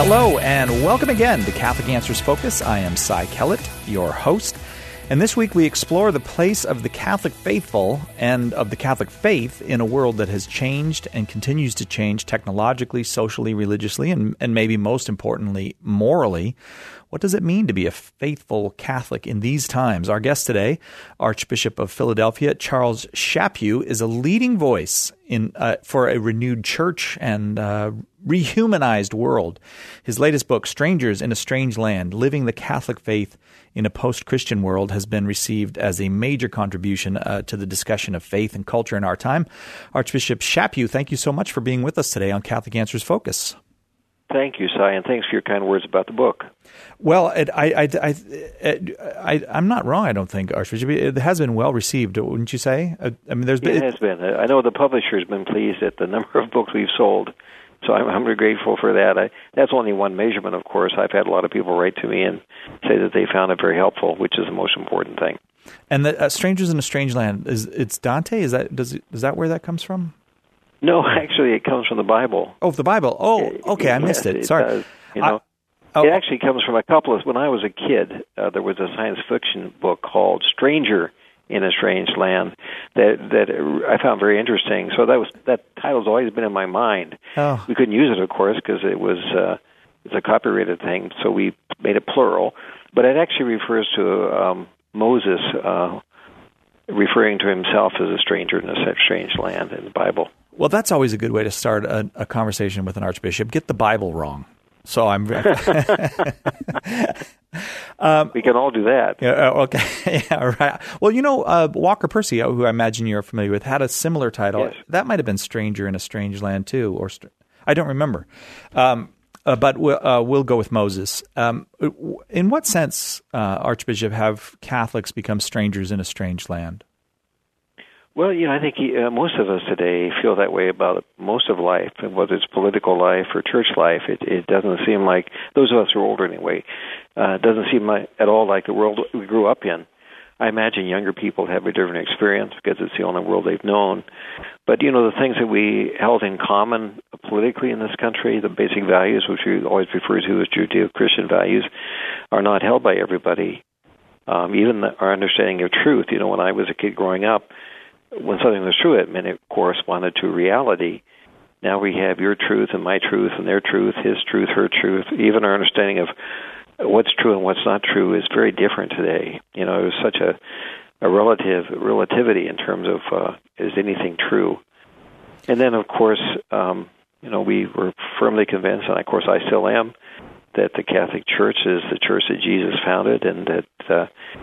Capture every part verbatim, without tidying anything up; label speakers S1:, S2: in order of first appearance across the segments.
S1: Hello, and welcome again to Catholic Answers Focus. I am Cy Kellett, your host. And this week we explore the place of the Catholic faithful and of the Catholic faith in a world that has changed and continues to change technologically, socially, religiously, and, and maybe most importantly, morally. What does it mean to be a faithful Catholic in these times? Our guest today, Archbishop of Philadelphia, Charles Chaput, is a leading voice in uh, for a renewed church and uh, rehumanized world. His latest book, Strangers in a Strange Land, Living the Catholic Faith in a Post-Christian World, has been received as a major contribution uh, to the discussion of faith and culture in our time. Archbishop Chaput, thank you so much for being with us today on Catholic Answers Focus.
S2: Thank you, Cy, and thanks for your kind words about the book.
S1: Well, it, I, I, I, I, I'm not wrong, I don't think, Archbishop. It has been well received, wouldn't you say? I mean, there's been,
S2: it has been. I know the publisher has been pleased at the number of books we've sold, so I'm, I'm grateful for that. I, that's only one measurement, of course. I've had a lot of people write to me and say that they found it very helpful, which is the most important thing.
S1: And the uh, Strangers in a Strange Land, is it's Dante? Is that does is that where that comes from?
S2: No, actually, it comes from the Bible.
S1: Oh, the Bible. Oh, okay, I missed
S2: yes,
S1: it. Sorry.
S2: It does, you know, I, oh. It actually comes from a couple of. When I was a kid, uh, there was a science fiction book called Stranger in a Strange Land that that I found very interesting. So that was that title's always been in my mind.
S1: Oh.
S2: We couldn't use it, of course, because it was uh, it's a copyrighted thing. So we made it plural, but it actually refers to um, Moses uh, referring to himself as a stranger in a strange land in the Bible.
S1: Well, that's always a good way to start a, a conversation with an archbishop. Get the Bible wrong. So I'm. um,
S2: we can all do that.
S1: Yeah, okay. Yeah, right. Well, you know, uh, Walker Percy, who I imagine you're familiar with, had a similar title.
S2: Yes.
S1: That might have been "Stranger in a Strange Land" too, or I don't remember. Um, uh, but we'll, uh, we'll go with Moses. Um, in what sense, uh, Archbishop, have Catholics become strangers in a strange land?
S2: Well, you know, I think uh, most of us today feel that way about most of life, and whether it's political life or church life. It, it doesn't seem like, those of us who are older anyway, uh, it doesn't seem like, at all like the world we grew up in. I imagine younger people have a different experience because it's the only world they've known. But, you know, the things that we held in common politically in this country, the basic values, which we always refer to as Judeo-Christian values, are not held by everybody. Um, even the, our understanding of truth, you know, when I was a kid growing up, when something was true, it meant it corresponded to reality. Now we have your truth and my truth and their truth, his truth, her truth. Even our understanding of what's true and what's not true is very different today. You know, it was such a, a relative relativity in terms of uh, is anything true. And then, of course, um, you know, we were firmly convinced, and of course I still am, that the Catholic Church is the church that Jesus founded, and that uh,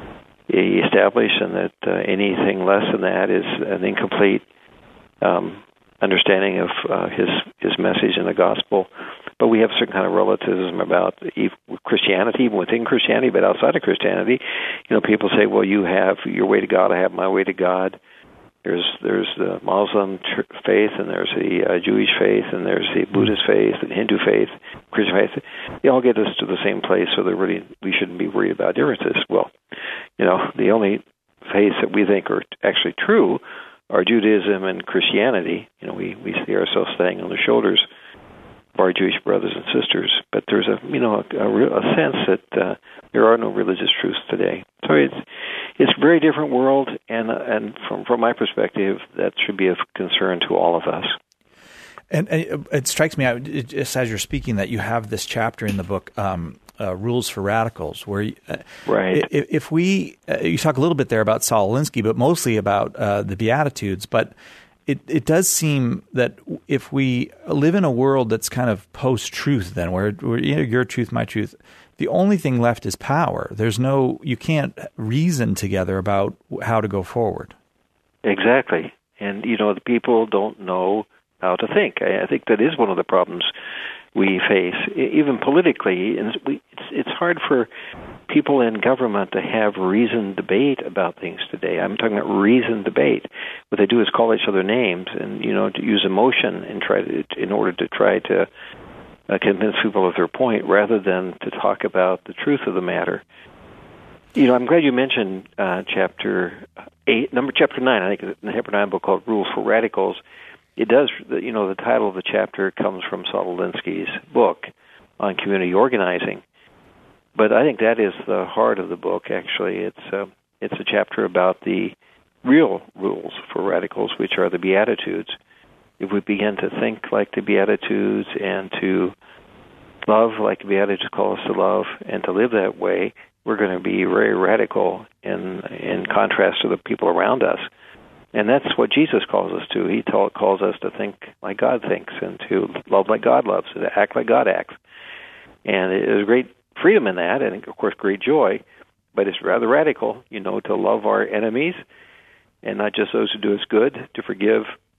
S2: he established, and that uh, anything less than that is an incomplete um, understanding of uh, his his message in the gospel. But we have a certain kind of relativism about Christianity, even within Christianity, but outside of Christianity. You know, people say, well, you have your way to God, I have my way to God. There's there's the Muslim faith, and there's the uh, Jewish faith, and there's the Buddhist faith, and Hindu faith, Christian faith. They all get us to the same place, so they're really we shouldn't be worried about differences. Well, you know, the only faiths that we think are actually true are Judaism and Christianity. You know, we, we see ourselves standing on the shoulders of our Jewish brothers and sisters. But there's a you know a, a, a sense that uh, there are no religious truths today. So it's it's a very different world, and and from from my perspective, that should be of concern to all of us.
S1: And, and it strikes me, it, just as you're speaking, that you have this chapter in the book, um, uh, Rules for Radicals, where you, uh,
S2: right.
S1: if, if we, uh, you talk a little bit there about Saul Alinsky, but mostly about uh, the Beatitudes, but it, it does seem that if we live in a world that's kind of post-truth then, where, where you know, your truth, my truth, the only thing left is power. There's no, you can't reason together about how to go forward.
S2: Exactly. And, you know, the people don't know how to think. I think that is one of the problems we face, even politically. And it's, it's hard for people in government to have reasoned debate about things today. I'm talking about reasoned debate. What they do is call each other names and, you know, to use emotion and try to, in order to try to uh, convince people of their point, rather than to talk about the truth of the matter. You know, I'm glad you mentioned uh, chapter eight, number chapter nine. I think the chapter nine book called Rules for Radicals. It does, you know, the title of the chapter comes from Saul Alinsky's book, on community organizing. But I think that is the heart of the book, actually. It's uh, it's a chapter about the real rules for radicals, which are the Beatitudes. If we begin to think like the Beatitudes and to love like the Beatitudes call us to love and to live that way, we're going to be very radical in in contrast to the people around us. And that's what Jesus calls us to. He t- calls us to think like God thinks and to love like God loves, and to act like God acts. And there's great freedom in that, and of course great joy, but it's rather radical, you know, to love our enemies and not just those who do us good, to forgive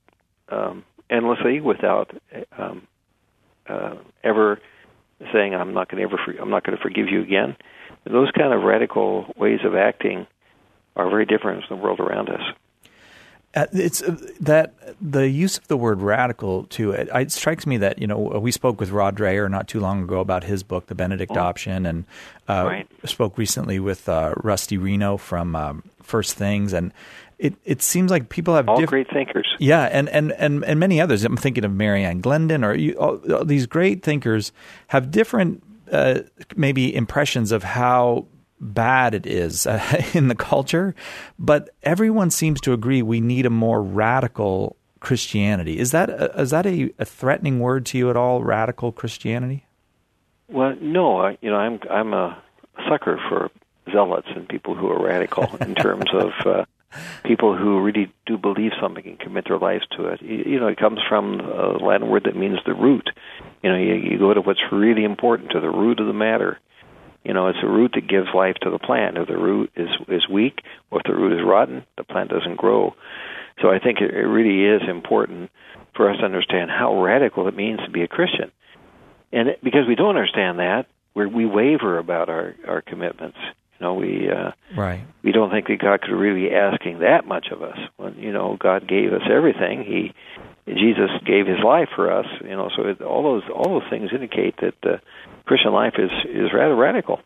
S2: um, endlessly without um, uh, ever saying, "I'm not going to ever, for- I'm not going to forgive you again." Those kind of radical ways of acting are very different from the world around us.
S1: Uh, it's uh, that the use of the word radical too. It, it strikes me that, you know, we spoke with Rod Dreher not too long ago about his book, The Benedict
S2: oh.
S1: Option, and uh,
S2: right.
S1: spoke recently with uh, Rusty Reno from um, First Things, and it, it seems like people have
S2: all
S1: diff-
S2: great thinkers.
S1: Yeah, and, and, and, and many others. I'm thinking of Marianne Glendon, or you, all, all these great thinkers have different uh, maybe impressions of how bad it is uh, in the culture, but everyone seems to agree we need a more radical Christianity. Is that a, is that a, a threatening word to you at all? Radical Christianity?
S2: Well, no. I, you know, I'm I'm a sucker for zealots and people who are radical in terms of uh, people who really do believe something and commit their lives to it. You, you know, it comes from a Latin word that means the root. You know, you, you go to what's really important, to the root of the matter. You know, it's the root that gives life to the plant. If the root is is weak, or if the root is rotten, the plant doesn't grow. So I think it, it really is important for us to understand how radical it means to be a Christian. And it, because we don't understand that, we we waver about our, our commitments. You know, we uh,
S1: right.
S2: we don't think that God could really be asking that much of us. When, you know, God gave us everything. He Jesus gave His life for us. You know, so it, all those all those things indicate that the Christian life is is rather radical.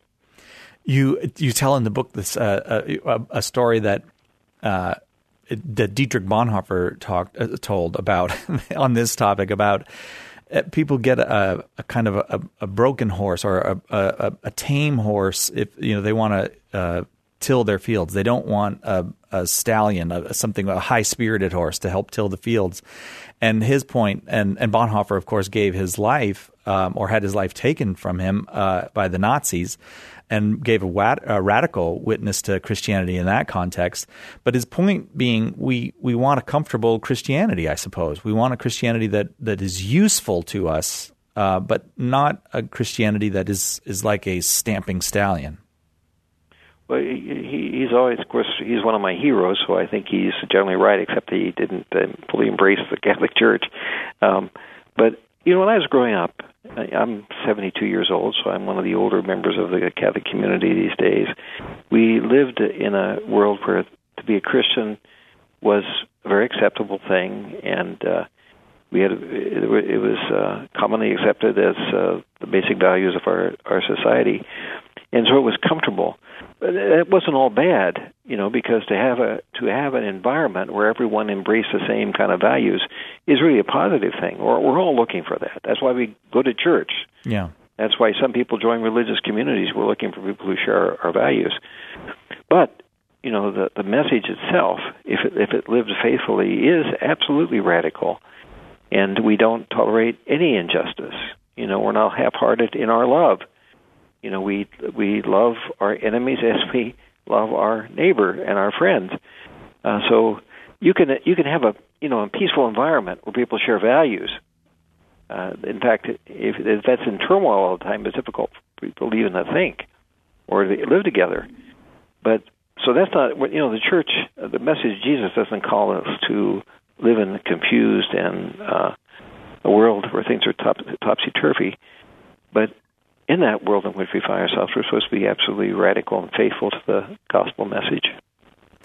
S1: You you tell in the book this uh, a, a story that uh, that Dietrich Bonhoeffer talked uh, told about on this topic about. People get a, a kind of a, a broken horse or a, a, a tame horse if you know they want to uh, till their fields. They don't want a, a stallion, a, something a high spirited horse to help till the fields. And his point, and, and Bonhoeffer, of course, gave his life um, or had his life taken from him uh, by the Nazis, and gave a, wat, a radical witness to Christianity in that context. But his point being, we, we want a comfortable Christianity, I suppose. We want a Christianity that, that is useful to us, uh, but not a Christianity that is, is like a stamping stallion.
S2: Well, he, he's always, of course, he's one of my heroes, so I think he's generally right, except that he didn't uh, fully embrace the Catholic Church. Um, but, you know, when I was growing up, I'm seventy-two years old, so I'm one of the older members of the Catholic community these days. We lived in a world where to be a Christian was a very acceptable thing, and uh, we had it was uh, commonly accepted as uh, the basic values of our, our society, and so it was comfortable. But it wasn't all bad, you know, because to have a to have an environment where everyone embraced the same kind of values is really a positive thing. We're, we're all looking for that. That's why we go to church.
S1: Yeah.
S2: That's why some people join religious communities. We're looking for people who share our, our values. But, you know, the, the message itself, if it, if it lived faithfully, is absolutely radical. And we don't tolerate any injustice. You know, we're not half-hearted in our love. You know, we we love our enemies as we love our neighbor and our friends. Uh, so you can you can have a you know a peaceful environment where people share values. Uh, in fact, if, if that's in turmoil all the time, it's difficult for people even to think or to live together. But so that's not you know the church. The message of Jesus doesn't call us to live in a confused and uh, a world where things are top, topsy-turvy, but in that world in which we find ourselves, we're supposed to be absolutely radical and faithful to the gospel message.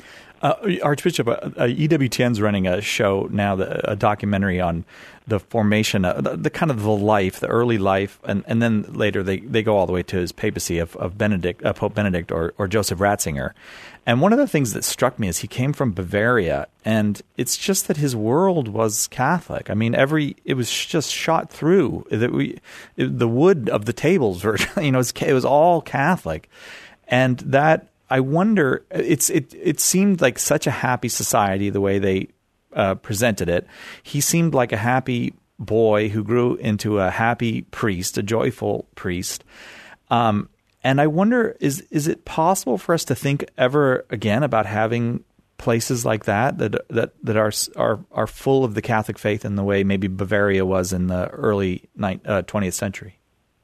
S1: Uh, Archbishop, uh, uh, E W T N's running a show now, the, a documentary on the formation, uh, the, the kind of the life, the early life, and, and then later they, they go all the way to his papacy of, of Benedict, uh, Pope Benedict or, or Joseph Ratzinger. And one of the things that struck me is he came from Bavaria, and it's just that his world was Catholic. I mean, every it was just shot through. That we, it, the wood of the tables were, you know, it was, it was all Catholic, and that. I wonder. It's it. It seemed like such a happy society the way they uh, presented it. He seemed like a happy boy who grew into a happy priest, a joyful priest. Um, and I wonder, is is it possible for us to think ever again about having places like that that that that are are are full of the Catholic faith in the way maybe Bavaria was in the early twentieth century?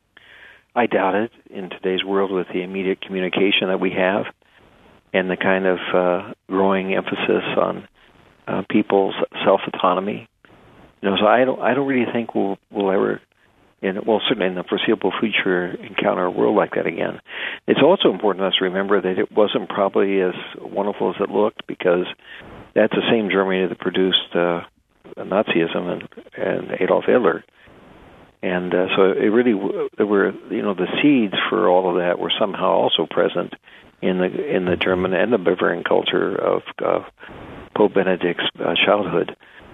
S2: I doubt it in today's world with the immediate communication that we have and the kind of uh, growing emphasis on uh, people's self-autonomy. You know, so I don't, I don't really think we'll, we'll ever, in, well, certainly in the foreseeable future, encounter a world like that again. It's also important to us to remember that it wasn't probably as wonderful as it looked, because that's the same Germany that produced uh, Nazism and, and Adolf Hitler. And uh, so it really, there were, you know, the seeds for all of that were somehow also present in the in the German and the Bavarian culture of uh, Pope Benedict's uh, childhood.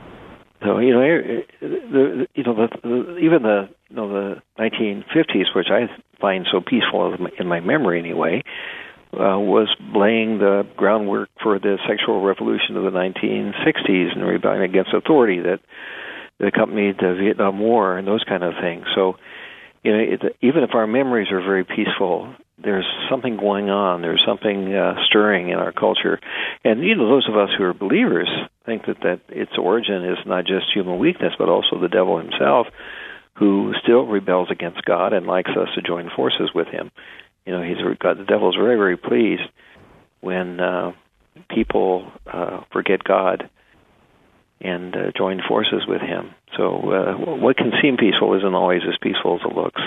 S2: So you know, the, you know, the, the, even the you know the nineteen fifties, which I find so peaceful in my memory anyway, uh, was laying the groundwork for the sexual revolution of the nineteen sixties and rebellion against authority that. that accompanied the Vietnam War and those kind of things. So, you know, it, even if our memories are very peaceful, there's something going on. There's something uh, stirring in our culture. And, you know, those of us who are believers think that, that its origin is not just human weakness, but also the devil himself, who still rebels against God and likes us to join forces with him. You know, he's God, the devil is very, very pleased when uh, people uh, forget God and uh, join forces with him. So uh, what can seem peaceful isn't always as peaceful as it looks.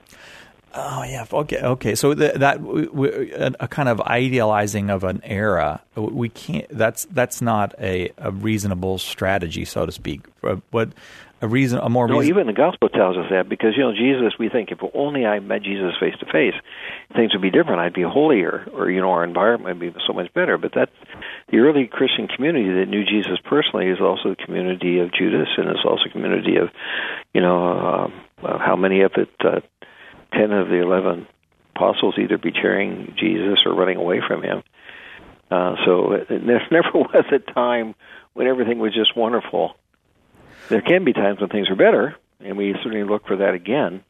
S1: Oh, yeah. Okay. Okay. So th- that w- w- a, a kind of idealizing of an era, we can't. That's that's not a, a reasonable strategy, so to speak. What a reason, a more
S2: no,
S1: reason-
S2: even the gospel tells us that, because you know Jesus. We think if only I met Jesus face to face, things would be different. I'd be holier, or you know, our environment would be so much better. But that the early Christian community that knew Jesus personally is also the community of Judas, and it's also a community of, you know, uh, how many of it. Uh, Ten of the eleven apostles either betraying Jesus or running away from him. Uh, so there never was a time when everything was just wonderful. There can be times when things are better, and we certainly look for that again.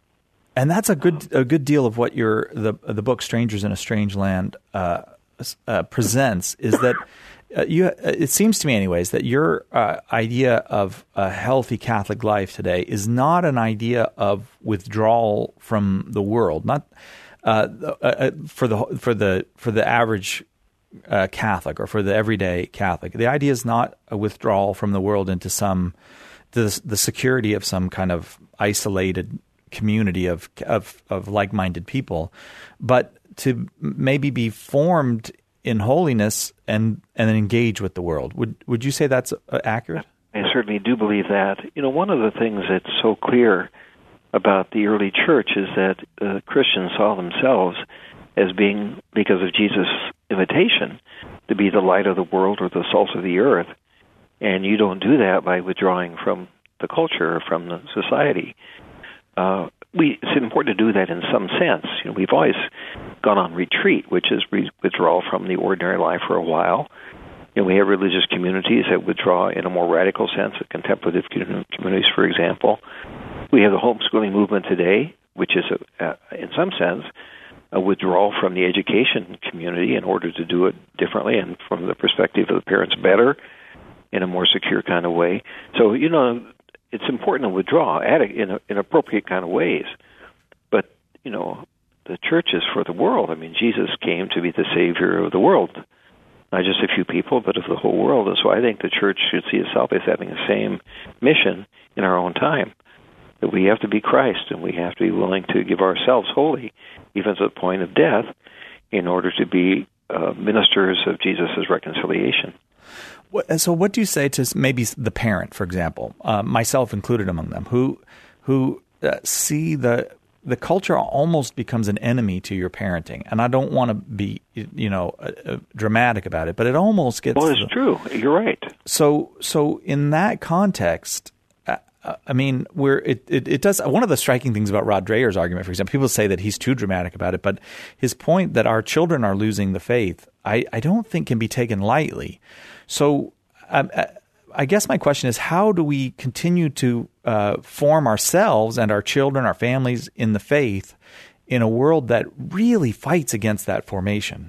S1: And that's a good a good deal of what your the the book "Strangers in a Strange Land" uh, uh, presents. Is that uh, you? It seems to me, anyways, that your uh, idea of a healthy Catholic life today is not an idea of withdrawal from the world, not uh, uh, for the for the for the average uh, Catholic or for the everyday Catholic. The idea is not a withdrawal from the world into some the the security of some kind of isolated community of of, of like-minded people, but to maybe be formed in holiness and and then engage with the world. Would would you say that's uh, accurate?
S2: I certainly do believe that. You know, one of the things that's so clear about the early church is that uh, Christians saw themselves as being, because of Jesus' invitation, to be the light of the world or the salt of the earth. And you don't do that by withdrawing from the culture or from the society. Uh, we, it's important to do that in some sense. You know, we've always gone on retreat, which is re- withdrawal from the ordinary life for a while. You know, we have religious communities that withdraw in a more radical sense, of contemplative communities, for example. We have the homeschooling movement today, which is, a, uh, in some sense, a withdrawal from the education community in order to do it differently and from the perspective of the parents better in a more secure kind of way. So, you know, it's important to withdraw in, a, in appropriate kind of ways. But, you know, the church is for the world. I mean, Jesus came to be the Savior of the world, not just a few people, but of the whole world. And so I think the church should see itself as having the same mission in our own time, that we have to be Christ, and we have to be willing to give ourselves wholly, even to the point of death, in order to be uh, ministers of Jesus' reconciliation.
S1: So what do you say to maybe the parent, for example, uh, myself included among them, who who uh, see the the culture almost becomes an enemy to your parenting? And I don't want to be, you know, uh, dramatic about it, but it almost gets...
S2: Well, it's the, true. You're right.
S1: So so in that context, uh, I mean, where it, it, it does... One of the striking things about Rod Dreher's argument, for example, people say that he's too dramatic about it, but his point that our children are losing the faith, I, I don't think can be taken lightly. So um, I guess my question is, how do we continue to uh, form ourselves and our children, our families in the faith in a world that really fights against that formation?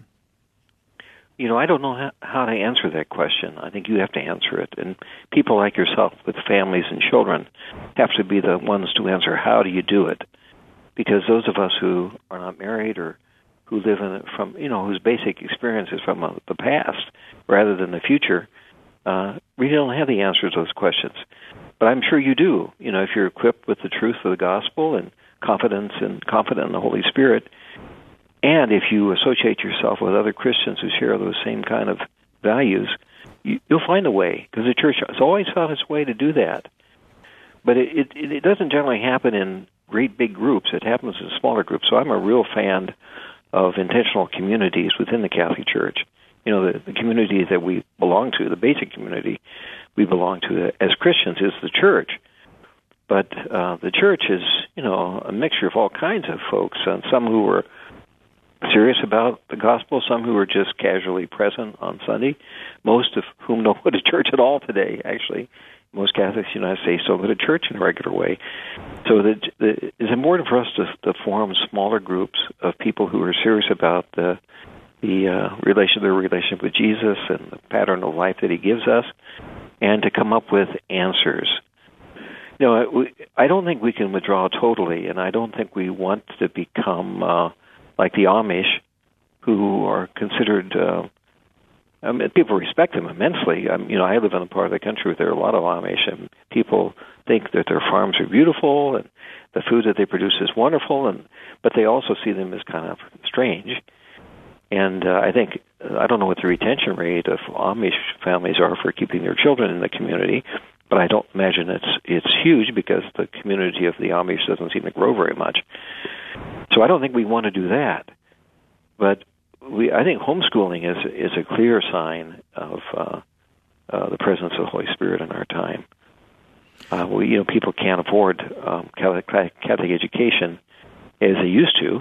S2: You know, I don't know how, how to answer that question. I think you have to answer it. And people like yourself with families and children have to be the ones to answer, how do you do it? Because those of us who are not married or who live in it from, you know, whose basic experience is from uh, the past rather than the future, uh, we don't have the answers to those questions. But I'm sure you do. You know, if you're equipped with the truth of the gospel and confidence and confident in the Holy Spirit, and if you associate yourself with other Christians who share those same kind of values, you, you'll find a way, because the church has always found its way to do that. But it, it, it doesn't generally happen in great big groups. It happens in smaller groups. So I'm a real fan of intentional communities within the Catholic Church. You know, the, the community that we belong to, the basic community we belong to as Christians is the church. But uh, the church is, you know, a mixture of all kinds of folks, and some who are serious about the gospel, some who are just casually present on Sunday, most of whom don't go to church at all today, actually. Most Catholics in the United States don't go to church in a regular way. So the, the, it's important for us to, to form smaller groups of people who are serious about the the uh, relation, their relationship with Jesus and the pattern of life that He gives us, and to come up with answers. You know, we, I don't think we can withdraw totally, and I don't think we want to become uh, like the Amish, who are considered. Uh, I mean, people respect them immensely. Um, you know, I live in a part of the country where there are a lot of Amish, and people think that their farms are beautiful and the food that they produce is wonderful, and but they also see them as kind of strange. And uh, I think, I don't know what the retention rate of Amish families are for keeping their children in the community, but I don't imagine it's it's huge, because the community of the Amish doesn't seem to grow very much. So I don't think we want to do that. But we, I think homeschooling is is a clear sign of uh, uh, the presence of the Holy Spirit in our time. Uh, we, you know, people can't afford um, Catholic, Catholic education as they used to,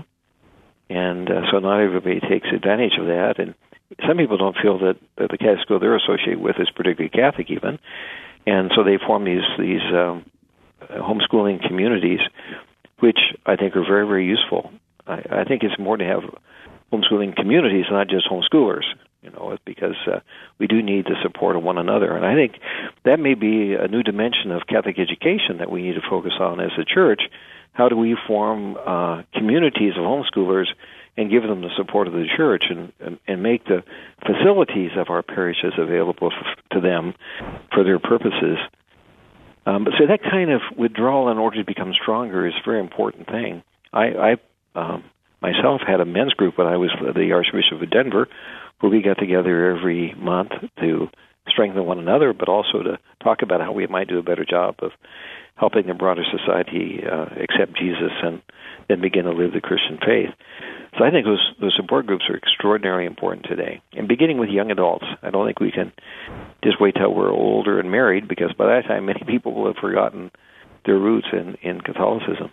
S2: and uh, so not everybody takes advantage of that. And some people don't feel that, that the Catholic school they're associated with is particularly Catholic even, and so they form these these um, homeschooling communities, which I think are very, very useful. I, I think it's more to have homeschooling communities, not just homeschoolers, you know, because uh, we do need the support of one another. And I think that may be a new dimension of Catholic education that we need to focus on as a church. How do we form uh, communities of homeschoolers and give them the support of the church, and, and, and make the facilities of our parishes available f- to them for their purposes? Um, but so that kind of withdrawal in order to become stronger is a very important thing. I, I um, myself had a men's group when I was the Archbishop of Denver, where we got together every month to strengthen one another, but also to talk about how we might do a better job of helping the broader society uh, accept Jesus and then begin to live the Christian faith. So I think those those support groups are extraordinarily important today. And beginning with young adults, I don't think we can just wait till we're older and married, because by that time many people will have forgotten their roots in, in Catholicism.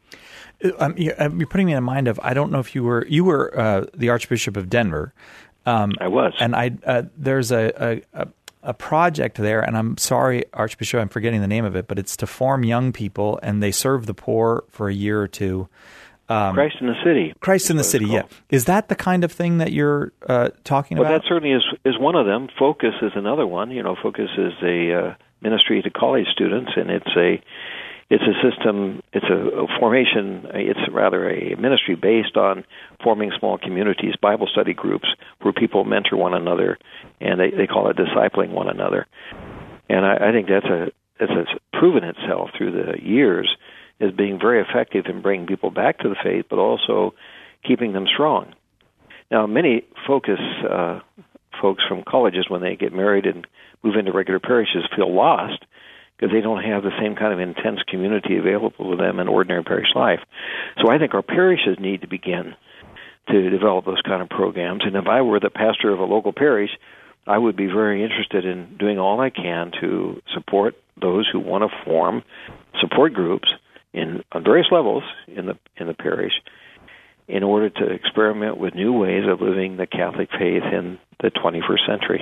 S1: Um, you're putting me in mind of, I don't know if you were, you were uh, the Archbishop of Denver. Um,
S2: I was.
S1: And I uh, there's a, a, a project there, and I'm sorry, Archbishop, I'm forgetting the name of it, but it's to form young people, and they serve the poor for a year or two. Um,
S2: Christ in the City.
S1: Christ in the City, yeah. Is that the kind of thing that you're uh, talking
S2: well,
S1: about?
S2: Well, that certainly is is one of them. Focus is another one. You know, Focus is a uh, ministry to college students, and it's a it's a system, it's a, a formation, it's rather a ministry based on forming small communities, Bible study groups, where people mentor one another, and they, they call it discipling one another. And I, I think that's a it's proven itself through the years as being very effective in bringing people back to the faith, but also keeping them strong. Now, many Focus uh, folks from colleges, when they get married and move into regular parishes, feel lost because they don't have the same kind of intense community available to them in ordinary parish life. So I think our parishes need to begin to develop those kind of programs. And if I were the pastor of a local parish, I would be very interested in doing all I can to support those who want to form support groups in on various levels in the in the parish in order to experiment with new ways of living the Catholic faith in the twenty-first century.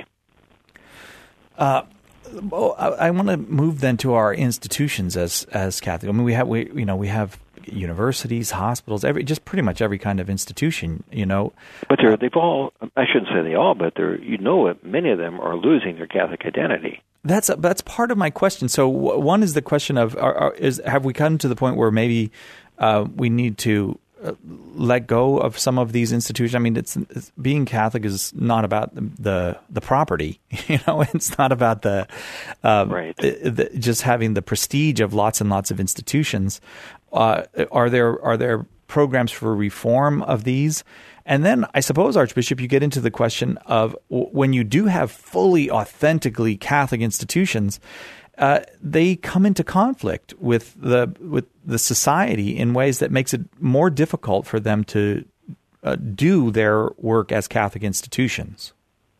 S1: Uh, well, I, I want to move then to our institutions as as Catholic. I mean, we have we you know we have universities, hospitals, every just pretty much every kind of institution. You know,
S2: but they're, they've all. I shouldn't say they all, but they're you know many of them are losing their Catholic identity.
S1: That's that's part of my question. So w- one is the question of are, are, is have we come to the point where maybe uh, we need to uh, let go of some of these institutions? I mean, it's, it's being Catholic is not about the the, the property. You know, it's not about the, um,
S2: right.
S1: the, the just having the prestige of lots and lots of institutions. Uh, are there are there programs for reform of these? And then I suppose, Archbishop, you get into the question of w- when you do have fully, authentically Catholic institutions, uh, they come into conflict with the with the society in ways that makes it more difficult for them to uh, do their work as Catholic institutions.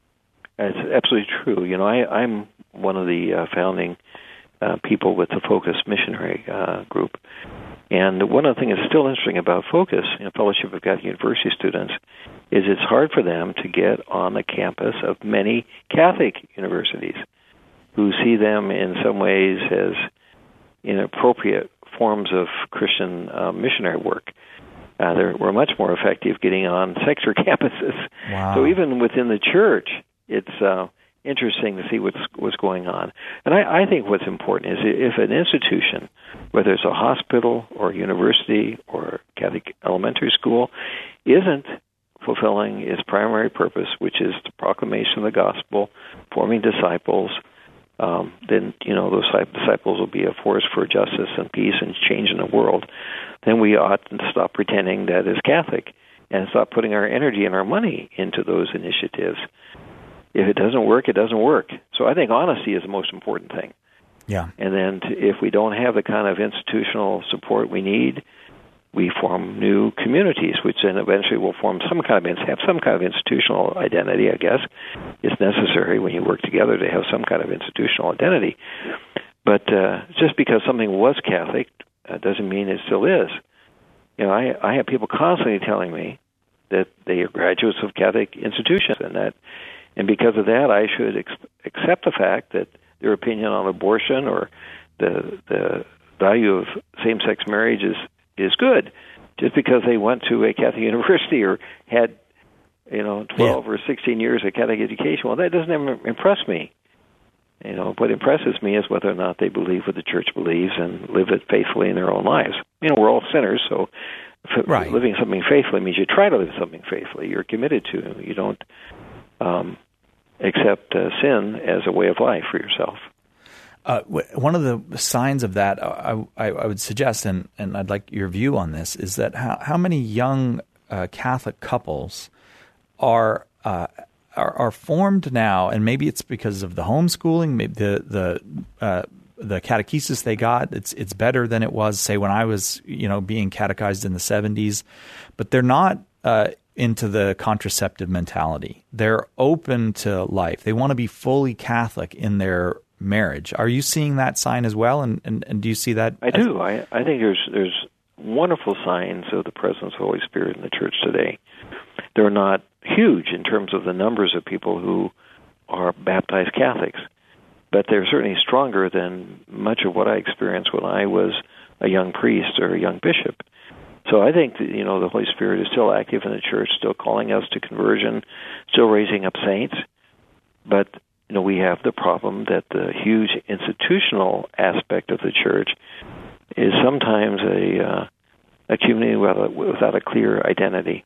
S2: It's absolutely true. You know, I, I'm one of the uh, founding uh, people with the Focus Missionary uh, Group. And one of the things that's still interesting about Focus, you know, Fellowship of Catholic University students, is it's hard for them to get on the campus of many Catholic universities who see them in some ways as inappropriate forms of Christian uh, missionary work. Uh, they're, we're much more effective getting on secular campuses.
S1: Wow.
S2: So even within the church, it's uh, interesting to see what's what's going on. And I, I think what's important is if an institution, whether it's a hospital or a university or Catholic elementary school, isn't fulfilling its primary purpose, which is the proclamation of the gospel, forming disciples, um, then you know those disciples will be a force for justice and peace and change in the world. Then we ought to stop pretending that is Catholic and stop putting our energy and our money into those initiatives. If it doesn't work, it doesn't work. So I think honesty is the most important thing.
S1: Yeah.
S2: And then to, if we don't have the kind of institutional support we need, we form new communities, which then eventually will form some kind of have some kind of institutional identity. I guess it's necessary when you work together to have some kind of institutional identity. But uh, just because something was Catholic uh, doesn't mean it still is. You know, I, I have people constantly telling me that they are graduates of Catholic institutions, and that. And because of that, I should ex- accept the fact that their opinion on abortion or the the value of same-sex marriage is, is good, just because they went to a Catholic university or had, you know, twelve yeah. or sixteen years of Catholic education. Well, that doesn't impress me. You know, what impresses me is whether or not they believe what the Church believes and live it faithfully in their own lives. You know, we're all sinners, so if
S1: right.
S2: living something faithfully means you try to live something faithfully. You're committed to. You don't. Um, accept uh, sin as a way of life for yourself.
S1: Uh, one of the signs of that, I, I, I would suggest, and, and I'd like your view on this, is that how, how many young uh, Catholic couples are, uh, are are formed now, and maybe it's because of the homeschooling, maybe the the uh, the catechesis they got, it's it's better than it was, say, when I was you know being catechized in the seventies, but they're not Uh, into the contraceptive mentality. They're open to life. They want to be fully Catholic in their marriage. Are you seeing that sign as well? And, and, and do you see that?
S2: I do. I, I think there's there's wonderful signs of the presence of the Holy Spirit in the Church today. They're not huge in terms of the numbers of people who are baptized Catholics, but they're certainly stronger than much of what I experienced when I was a young priest or a young bishop. So I think that, you know, the Holy Spirit is still active in the Church, still calling us to conversion, still raising up saints. But, you know, we have the problem that the huge institutional aspect of the Church is sometimes a, uh, a community without a, without a clear identity.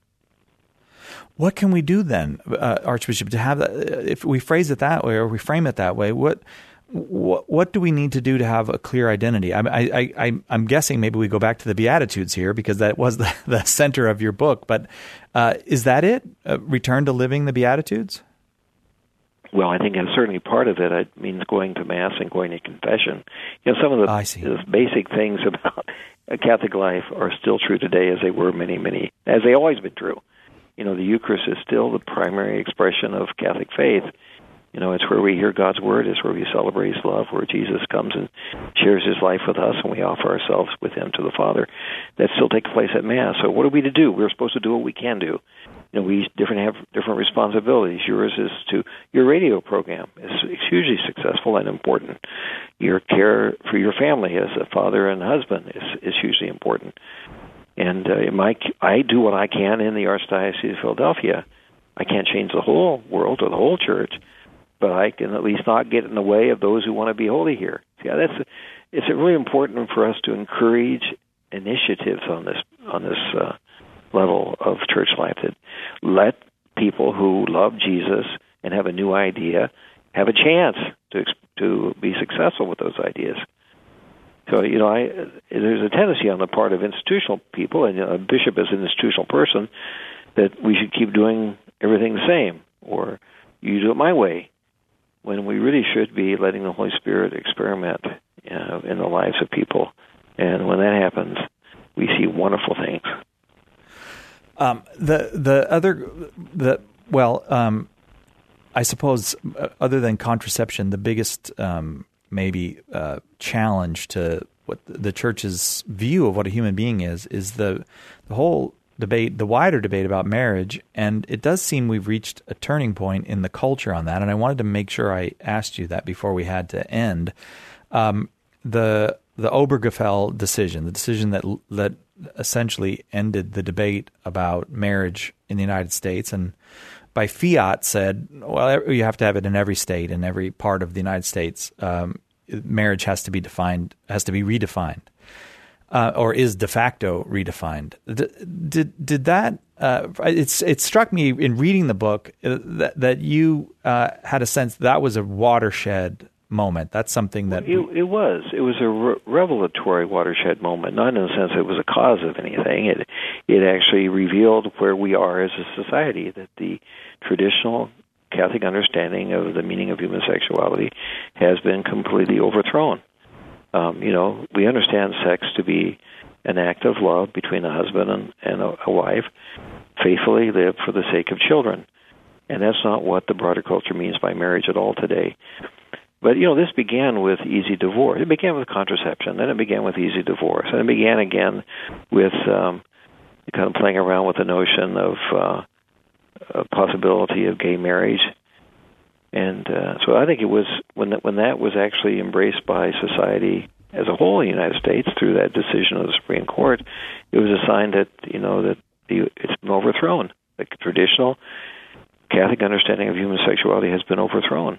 S1: What can we do then, uh, Archbishop, to have that? If we phrase it that way or we frame it that way, what what, what do we need to do to have a clear identity? I, I, I, I'm guessing maybe we go back to the Beatitudes here because that was the, the center of your book. But uh, is that it? Uh, return to living the Beatitudes?
S2: Well, I think it's certainly part of it. It means going to Mass and going to confession. You know, some of the,
S1: I see.
S2: the basic things about a Catholic life are still true today as they were many, many, as they always been true. You know, the Eucharist is still the primary expression of Catholic faith. You know, it's where we hear God's Word, it's where we celebrate His love, where Jesus comes and shares His life with us, and we offer ourselves with Him to the Father. That still takes place at Mass. So what are we to do? We're supposed to do what we can do. You know, we different have different responsibilities. Yours is to your radio program is hugely successful and important. Your care for your family as a father and husband is is hugely important. And uh, in my, I do what I can in the Archdiocese of Philadelphia. I can't change the whole world or the whole church, but I can at least not get in the way of those who want to be holy here. Yeah, that's it's really important for us to encourage initiatives on this on this uh, level of church life that let people who love Jesus and have a new idea have a chance to to be successful with those ideas. So, you know, I, there's a tendency on the part of institutional people, and you know, a bishop is an institutional person, that we should keep doing everything the same, or you do it my way, when we really should be letting the Holy Spirit experiment uh, in the lives of people. And when that happens, we see wonderful things.
S1: Um, the the other the well, um, I suppose uh, other than contraception, the biggest um, maybe uh, challenge to what the church's view of what a human being is is the the whole debate, the wider debate about marriage, and it does seem we've reached a turning point in the culture on that. And I wanted to make sure I asked you that before we had to end. Um, the the Obergefell decision, the decision that that essentially ended the debate about marriage in the United States, and by fiat said, well, you have to have it in every state, in every part of the United States. Um, marriage has to be defined, has to be redefined. Uh, or is de facto redefined. Did did, did that? Uh, it's it struck me in reading the book that that you uh, had a sense that was a watershed moment. That's something that
S2: it, it was. It was a re- revelatory watershed moment. Not in the sense it was a cause of anything. It it actually revealed where we are as a society. That the traditional Catholic understanding of the meaning of human sexuality has been completely overthrown. Um, you know, we understand sex to be an act of love between a husband and, and a, a wife, faithfully live for the sake of children. And that's not what the broader culture means by marriage at all today. But, you know, this began with easy divorce. It began with contraception, then it began with easy divorce, and it began again with um, kind of playing around with the notion of uh, a possibility of gay marriage. And uh, so I think it was when that, when that was actually embraced by society as a whole in the United States through that decision of the Supreme Court, it was a sign that, you know, that the, it's been overthrown. The traditional Catholic understanding of human sexuality has been overthrown.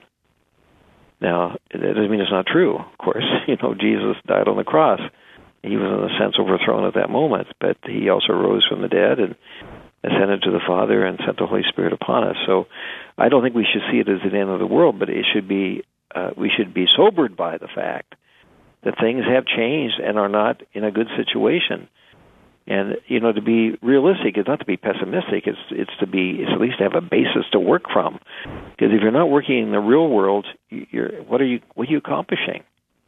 S2: Now, that doesn't mean it's not true, of course. You know, Jesus died on the cross. He was, in a sense, overthrown at that moment, but he also rose from the dead and ascended to the Father and sent the Holy Spirit upon us. So I don't think we should see it as the end of the world, but it should be uh, we should be sobered by the fact that things have changed and are not in a good situation. And, you know, to be realistic is not to be pessimistic. It's it's to be it's at least to have a basis to work from. Because if you're not working in the real world, you're what are you what are you accomplishing?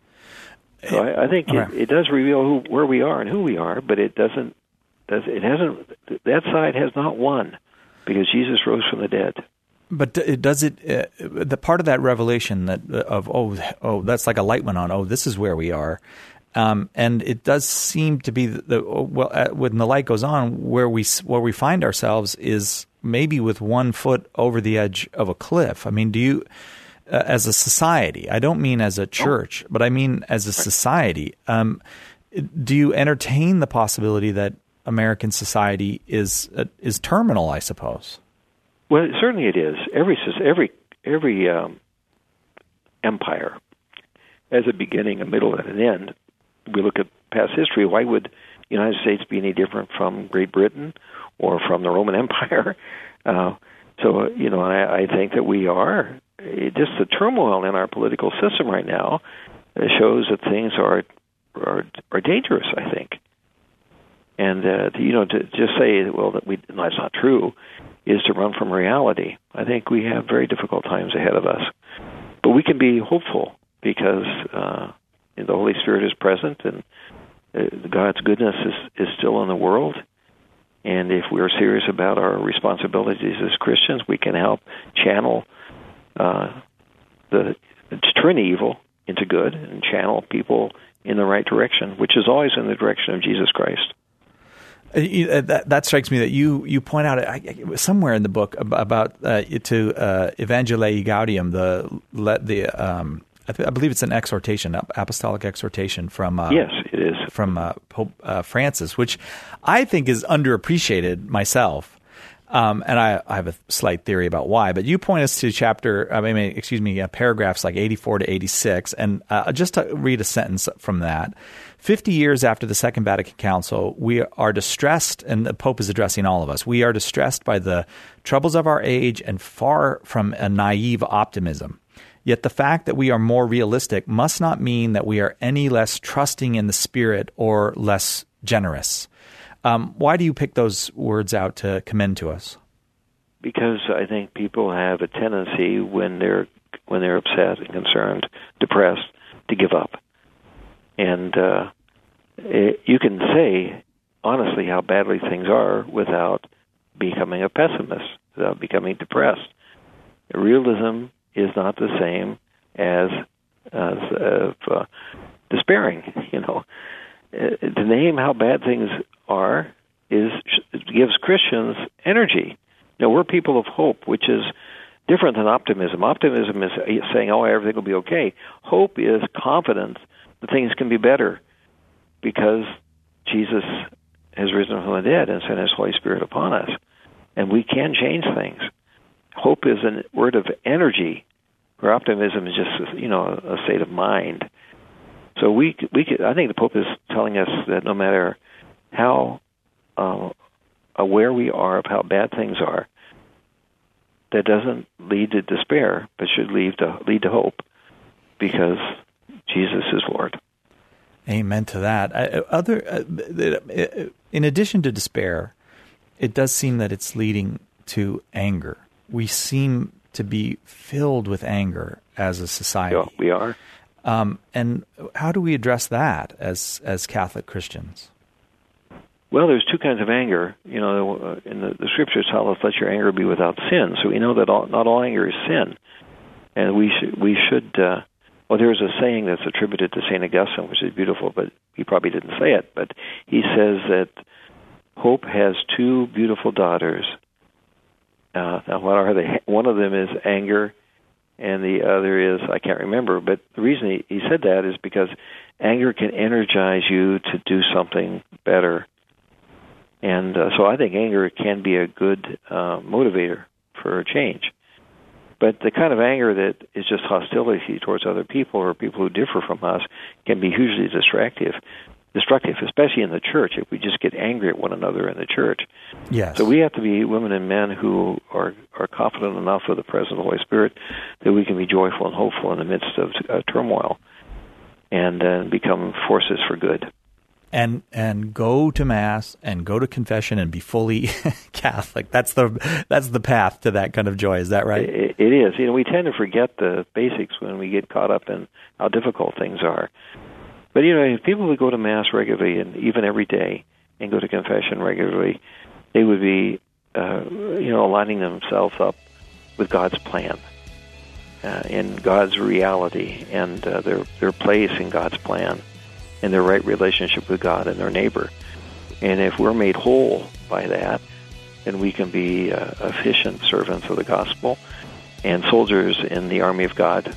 S2: So I, I think it, it does reveal who, where we are and who we are, but it doesn't. Does it hasn't that side has not won because Jesus rose from the dead.
S1: But it does it uh, the part of that revelation that of oh oh that's like a light went on, oh this is where we are, um, and it does seem to be the, the well uh, when the light goes on where we where we find ourselves is maybe with one foot over the edge of a cliff. I mean, do you uh, as a society? I don't mean as a church, oh. but I mean as a society. Um, do you entertain the possibility that American society is uh, is terminal, I suppose?
S2: Well, certainly it is. Every every every um, empire has a beginning, a middle, and an end. We look at past history. Why would the United States be any different from Great Britain or from the Roman Empire? Uh, so, you know, I, I think that we are just the turmoil in our political system right now shows that things are are, are dangerous, I think. And, uh, you know, to just say, well, that we no, that's not true, is to run from reality. I think we have very difficult times ahead of us. But we can be hopeful because uh, the Holy Spirit is present and uh, God's goodness is, is still in the world. And if we're serious about our responsibilities as Christians, we can help channel uh, the turn evil into good and channel people in the right direction, which is always in the direction of Jesus Christ.
S1: Uh, that, that strikes me that you, you point out I, I, somewhere in the book about, about uh, to uh, Evangelii Gaudium, the the um, I, th- I believe it's an exhortation, apostolic exhortation from uh,
S2: yes, it is
S1: from uh, Pope uh, Francis, which I think is underappreciated myself. Um, and I, I have a slight theory about why, but you point us to chapter, I mean, excuse me, uh, paragraphs like eighty-four to eighty-six, and uh, just to read a sentence from that. Fifty years after the Second Vatican Council, we are distressed, and the Pope is addressing all of us, we are distressed by the troubles of our age and far from a naive optimism. Yet the fact that we are more realistic must not mean that we are any less trusting in the Spirit or less generous. Um, why do you pick those words out to commend to us?
S2: Because I think people have a tendency when they're when they're upset and concerned, depressed, to give up. And uh, it, you can say honestly how badly things are without becoming a pessimist, without becoming depressed. Realism is not the same as as uh, despairing. You know, uh, to name how bad things are is gives Christians energy. You know, we're people of hope, which is different than optimism. Optimism is saying, "Oh, everything will be okay." Hope is confidence that things can be better because Jesus has risen from the dead and sent His Holy Spirit upon us, and we can change things. Hope is a word of energy, where optimism is just, you know, a state of mind. So we we could, I think the Pope is telling us that no matter how uh, aware we are of how bad things are, that doesn't lead to despair, but should lead to lead to hope, because Jesus is Lord.
S1: Amen to that. Uh, other, uh, in addition to despair, it does seem that it's leading to anger. We seem to be filled with anger as a society.
S2: Yeah, we are.
S1: Um, and how do we address that as as Catholic Christians?
S2: Well, there's two kinds of anger. You know, uh, in the, the Scriptures tell us, "Let your anger be without sin." So we know that all, not all anger is sin, and we should we should. Uh, well, there's a saying that's attributed to Saint Augustine, which is beautiful, but he probably didn't say it. But he says that hope has two beautiful daughters. Uh, now, what are they? One of them is anger, and the other is, I can't remember. But the reason he, he said that is because anger can energize you to do something better. And uh, so I think anger can be a good uh, motivator for change. But the kind of anger that is just hostility towards other people or people who differ from us can be hugely destructive, destructive, especially in the church, if we just get angry at one another in the church.
S1: Yes.
S2: So we have to be women and men who are, are confident enough of the presence of the Holy Spirit that we can be joyful and hopeful in the midst of uh, turmoil and uh, become forces for good.
S1: And and go to Mass and go to confession and be fully Catholic. That's the that's the path to that kind of joy. Is that right?
S2: It, it is. You know, we tend to forget the basics when we get caught up in how difficult things are. But, you know, if people would go to Mass regularly and even every day and go to confession regularly, they would be, uh, you know, aligning themselves up with God's plan uh, and God's reality and uh, their their place in God's plan and their right relationship with God and their neighbor. And if we're made whole by that, then we can be uh, efficient servants of the gospel and soldiers in the army of God.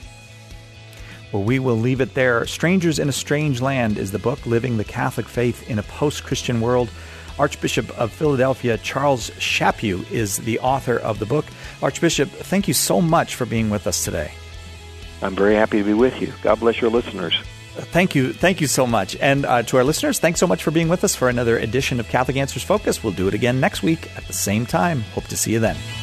S1: Well, we will leave it there. Strangers in a Strange Land is the book, Living the Catholic Faith in a Post-Christian World. Archbishop of Philadelphia, Charles Chaput, is the author of the book. Archbishop, thank you so much for being with us today.
S2: I'm very happy to be with you. God bless your listeners.
S1: Thank you. Thank you so much. And uh, to our listeners, thanks so much for being with us for another edition of Catholic Answers Focus. We'll do it again next week at the same time. Hope to see you then.